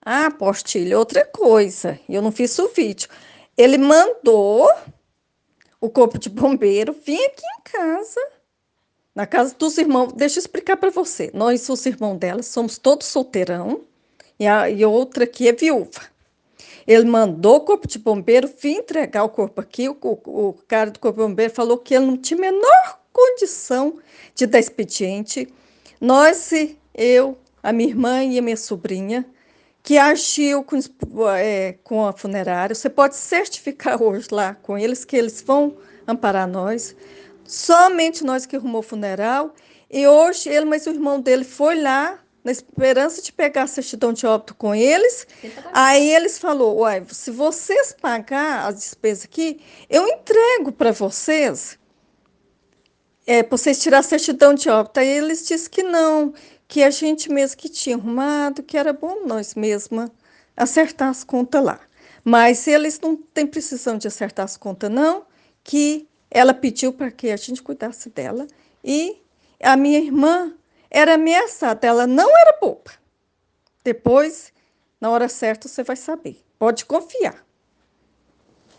Ah, Postilha, outra coisa. Eu não fiz o vídeo. Ele mandou o corpo de bombeiro vir aqui em casa, na casa dos irmãos. Deixa eu explicar para você. Nós, os irmãos dela, somos todos solteirão e a outra aqui é viúva. Ele mandou o corpo de bombeiro vir entregar o corpo aqui. O cara do corpo de bombeiro falou que ele não tinha a menor condição de dar expediente. Nós, eu, a minha irmã e a minha sobrinha, que agiu com a funerária. Você pode certificar hoje lá com eles que eles vão amparar nós. Somente nós que arrumou o funeral. E hoje ele, mas o irmão dele foi lá na esperança de pegar a certidão de óbito com eles. Aí eles falou, uai, se vocês pagar as despesas aqui, eu entrego para vocês, para vocês tirar a certidão de óbito. Aí eles disseram que não, que a gente mesmo que tinha arrumado, que era bom nós mesmas acertar as contas lá. Mas eles não têm precisão de acertar as contas, não, que ela pediu para que a gente cuidasse dela. E a minha irmã era ameaçada, ela não era boba. Depois, na hora certa, você vai saber. Pode confiar.